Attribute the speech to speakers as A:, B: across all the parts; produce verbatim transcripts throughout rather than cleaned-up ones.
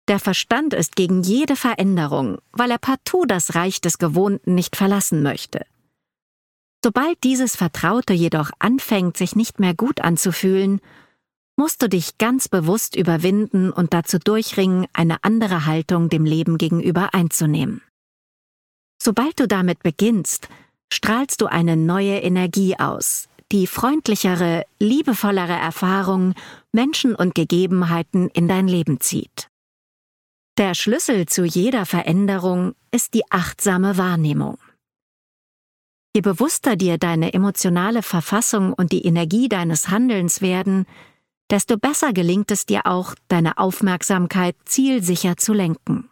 A: Der Verstand ist gegen jede Veränderung, weil er partout das Reich des Gewohnten nicht verlassen möchte. Sobald dieses Vertraute jedoch anfängt, sich nicht mehr gut anzufühlen, musst du dich ganz bewusst überwinden und dazu durchringen, eine andere Haltung dem Leben gegenüber einzunehmen. Sobald du damit beginnst, strahlst du eine neue Energie aus, die freundlichere, liebevollere Erfahrungen, Menschen und Gegebenheiten in dein Leben zieht. Der Schlüssel zu jeder Veränderung ist die achtsame Wahrnehmung. Je bewusster dir deine emotionale Verfassung und die Energie deines Handelns werden, desto besser gelingt es dir auch, deine Aufmerksamkeit zielsicher zu lenken.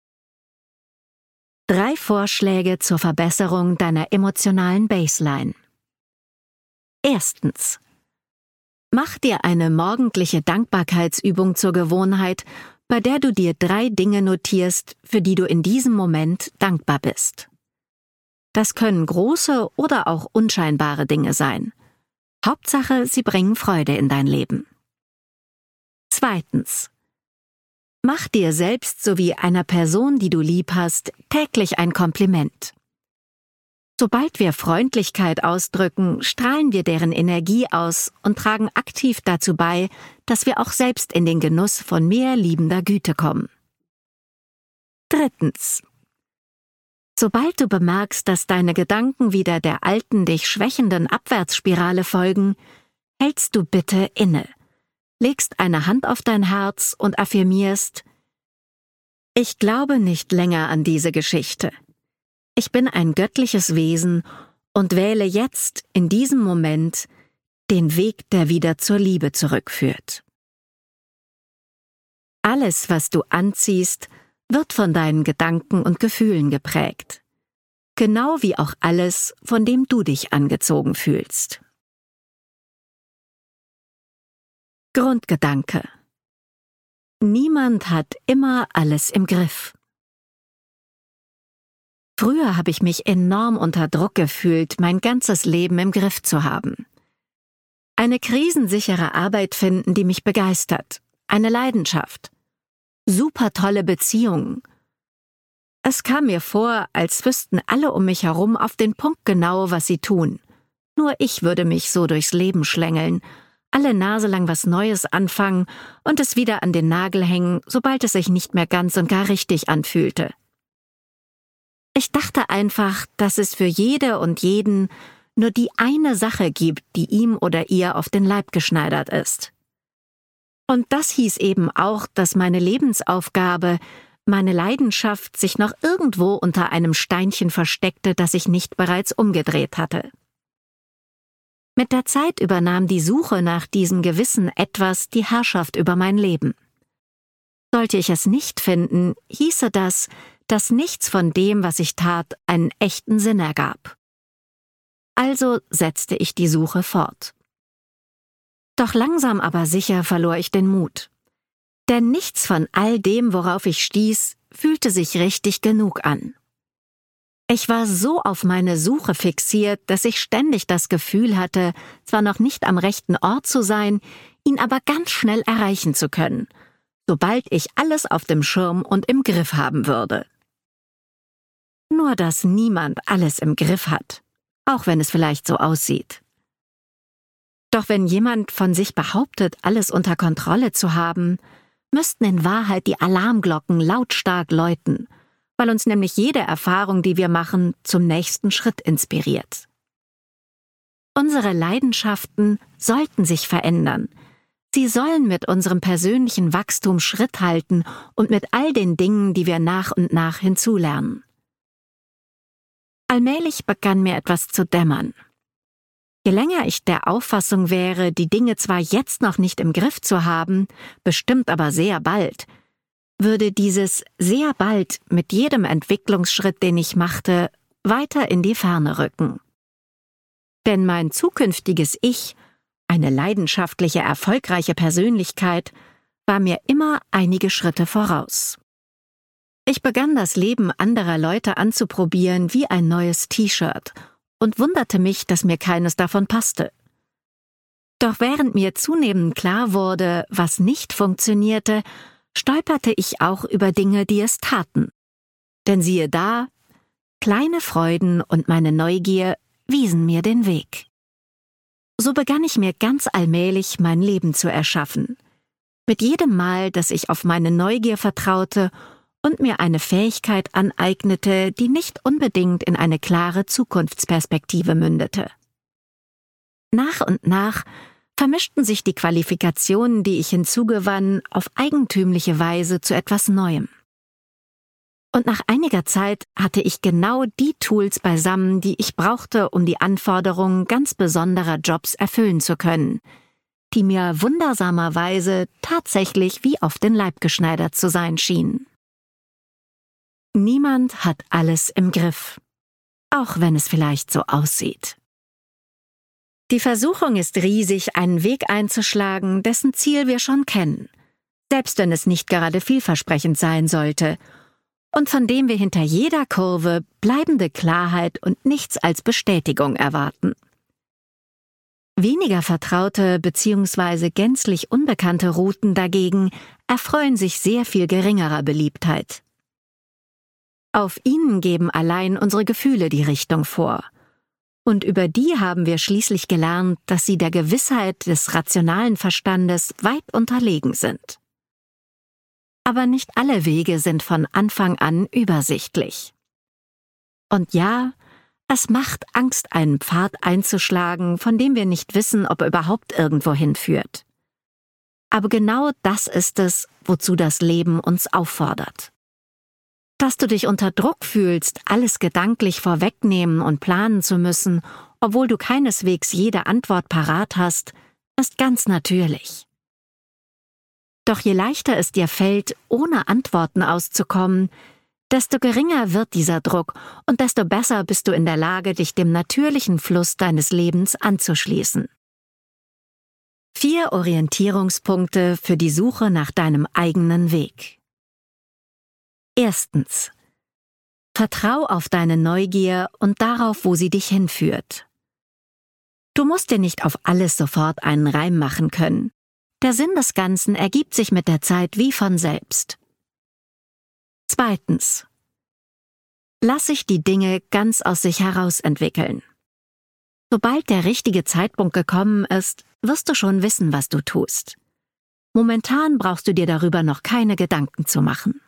A: Drei Vorschläge zur Verbesserung deiner emotionalen Baseline. Erstens. Mach dir eine morgendliche Dankbarkeitsübung zur Gewohnheit, bei der du dir drei Dinge notierst, für die du in diesem Moment dankbar bist. Das können große oder auch unscheinbare Dinge sein. Hauptsache, sie bringen Freude in dein Leben. Zweitens. Mach dir selbst sowie einer Person, die du lieb hast, täglich ein Kompliment. Sobald wir Freundlichkeit ausdrücken, strahlen wir deren Energie aus und tragen aktiv dazu bei, dass wir auch selbst in den Genuss von mehr liebender Güte kommen. Drittens. Sobald du bemerkst, dass deine Gedanken wieder der alten, dich schwächenden Abwärtsspirale folgen, hältst du bitte inne, legst eine Hand auf dein Herz und affirmierst: Ich glaube nicht länger an diese Geschichte. Ich bin ein göttliches Wesen und wähle jetzt, in diesem Moment, den Weg, der wieder zur Liebe zurückführt. Alles, was du anziehst, wird von deinen Gedanken und Gefühlen geprägt. Genau wie auch alles, von dem du dich angezogen fühlst. Grundgedanke: Niemand hat immer alles im Griff. Früher habe ich mich enorm unter Druck gefühlt, mein ganzes Leben im Griff zu haben. Eine krisensichere Arbeit finden, die mich begeistert. Eine Leidenschaft. Super tolle Beziehungen. Es kam mir vor, als wüssten alle um mich herum auf den Punkt genau, was sie tun. Nur ich würde mich so durchs Leben schlängeln, alle Nase lang was Neues anfangen und es wieder an den Nagel hängen, sobald es sich nicht mehr ganz und gar richtig anfühlte. Ich dachte einfach, dass es für jede und jeden nur die eine Sache gibt, die ihm oder ihr auf den Leib geschneidert ist. Und das hieß eben auch, dass meine Lebensaufgabe, meine Leidenschaft sich noch irgendwo unter einem Steinchen versteckte, das ich nicht bereits umgedreht hatte. Mit der Zeit übernahm die Suche nach diesem gewissen Etwas die Herrschaft über mein Leben. Sollte ich es nicht finden, hieße das, dass nichts von dem, was ich tat, einen echten Sinn ergab. Also setzte ich die Suche fort. Doch langsam aber sicher verlor ich den Mut. Denn nichts von all dem, worauf ich stieß, fühlte sich richtig genug an. Ich war so auf meine Suche fixiert, dass ich ständig das Gefühl hatte, zwar noch nicht am rechten Ort zu sein, ihn aber ganz schnell erreichen zu können, sobald ich alles auf dem Schirm und im Griff haben würde. Nur dass niemand alles im Griff hat, auch wenn es vielleicht so aussieht. Doch wenn jemand von sich behauptet, alles unter Kontrolle zu haben, müssten in Wahrheit die Alarmglocken lautstark läuten, weil uns nämlich jede Erfahrung, die wir machen, zum nächsten Schritt inspiriert. Unsere Leidenschaften sollten sich verändern. Sie sollen mit unserem persönlichen Wachstum Schritt halten und mit all den Dingen, die wir nach und nach hinzulernen. Allmählich begann mir etwas zu dämmern. Je länger ich der Auffassung wäre, die Dinge zwar jetzt noch nicht im Griff zu haben, bestimmt aber sehr bald, würde dieses sehr bald mit jedem Entwicklungsschritt, den ich machte, weiter in die Ferne rücken. Denn mein zukünftiges Ich, eine leidenschaftliche, erfolgreiche Persönlichkeit, war mir immer einige Schritte voraus. Ich begann das Leben anderer Leute anzuprobieren wie ein neues T-Shirt und wunderte mich, dass mir keines davon passte. Doch während mir zunehmend klar wurde, was nicht funktionierte, stolperte ich auch über Dinge, die es taten. Denn siehe da, kleine Freuden und meine Neugier wiesen mir den Weg. So begann ich mir ganz allmählich mein Leben zu erschaffen. Mit jedem Mal, dass ich auf meine Neugier vertraute und mir eine Fähigkeit aneignete, die nicht unbedingt in eine klare Zukunftsperspektive mündete. Nach und nach vermischten sich die Qualifikationen, die ich hinzugewann, auf eigentümliche Weise zu etwas Neuem. Und nach einiger Zeit hatte ich genau die Tools beisammen, die ich brauchte, um die Anforderungen ganz besonderer Jobs erfüllen zu können, die mir wundersamerweise tatsächlich wie auf den Leib geschneidert zu sein schienen. Niemand hat alles im Griff, auch wenn es vielleicht so aussieht. Die Versuchung ist riesig, einen Weg einzuschlagen, dessen Ziel wir schon kennen, selbst wenn es nicht gerade vielversprechend sein sollte, und von dem wir hinter jeder Kurve bleibende Klarheit und nichts als Bestätigung erwarten. Weniger vertraute bzw. gänzlich unbekannte Routen dagegen erfreuen sich sehr viel geringerer Beliebtheit. Auf ihnen geben allein unsere Gefühle die Richtung vor. Und über die haben wir schließlich gelernt, dass sie der Gewissheit des rationalen Verstandes weit unterlegen sind. Aber nicht alle Wege sind von Anfang an übersichtlich. Und ja, es macht Angst, einen Pfad einzuschlagen, von dem wir nicht wissen, ob er überhaupt irgendwo hinführt. Aber genau das ist es, wozu das Leben uns auffordert. Dass du dich unter Druck fühlst, alles gedanklich vorwegnehmen und planen zu müssen, obwohl du keineswegs jede Antwort parat hast, ist ganz natürlich. Doch je leichter es dir fällt, ohne Antworten auszukommen, desto geringer wird dieser Druck und desto besser bist du in der Lage, dich dem natürlichen Fluss deines Lebens anzuschließen. Vier Orientierungspunkte für die Suche nach deinem eigenen Weg. Erstens. Vertrau auf deine Neugier und darauf, wo sie dich hinführt. Du musst dir nicht auf alles sofort einen Reim machen können. Der Sinn des Ganzen ergibt sich mit der Zeit wie von selbst. Zweitens. Lass sich die Dinge ganz aus sich heraus entwickeln. Sobald der richtige Zeitpunkt gekommen ist, wirst du schon wissen, was du tust. Momentan brauchst du dir darüber noch keine Gedanken zu machen.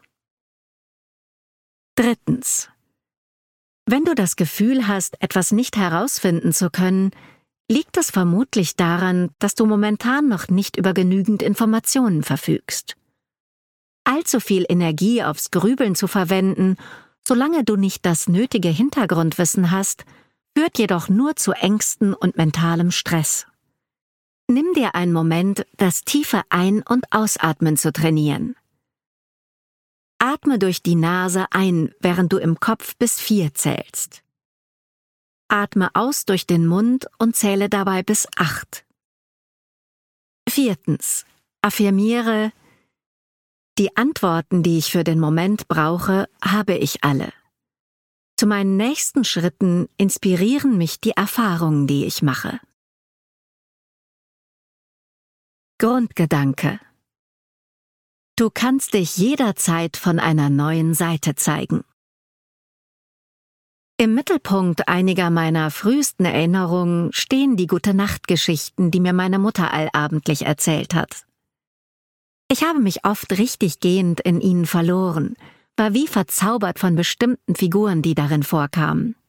A: Drittens. Wenn du das Gefühl hast, etwas nicht herausfinden zu können, liegt es vermutlich daran, dass du momentan noch nicht über genügend Informationen verfügst. Allzu viel Energie aufs Grübeln zu verwenden, solange du nicht das nötige Hintergrundwissen hast, führt jedoch nur zu Ängsten und mentalem Stress. Nimm dir einen Moment, das tiefe Ein- und Ausatmen zu trainieren. Atme durch die Nase ein, während du im Kopf bis vier zählst. Atme aus durch den Mund und zähle dabei bis acht. Viertens. Affirmiere: Die Antworten, die ich für den Moment brauche, habe ich alle. Zu meinen nächsten Schritten inspirieren mich die Erfahrungen, die ich mache. Grundgedanke: Du kannst dich jederzeit von einer neuen Seite zeigen. Im Mittelpunkt einiger meiner frühesten Erinnerungen stehen die Gute-Nacht-Geschichten, die mir meine Mutter allabendlich erzählt hat. Ich habe mich oft richtig gehend in ihnen verloren, war wie verzaubert von bestimmten Figuren, die darin vorkamen.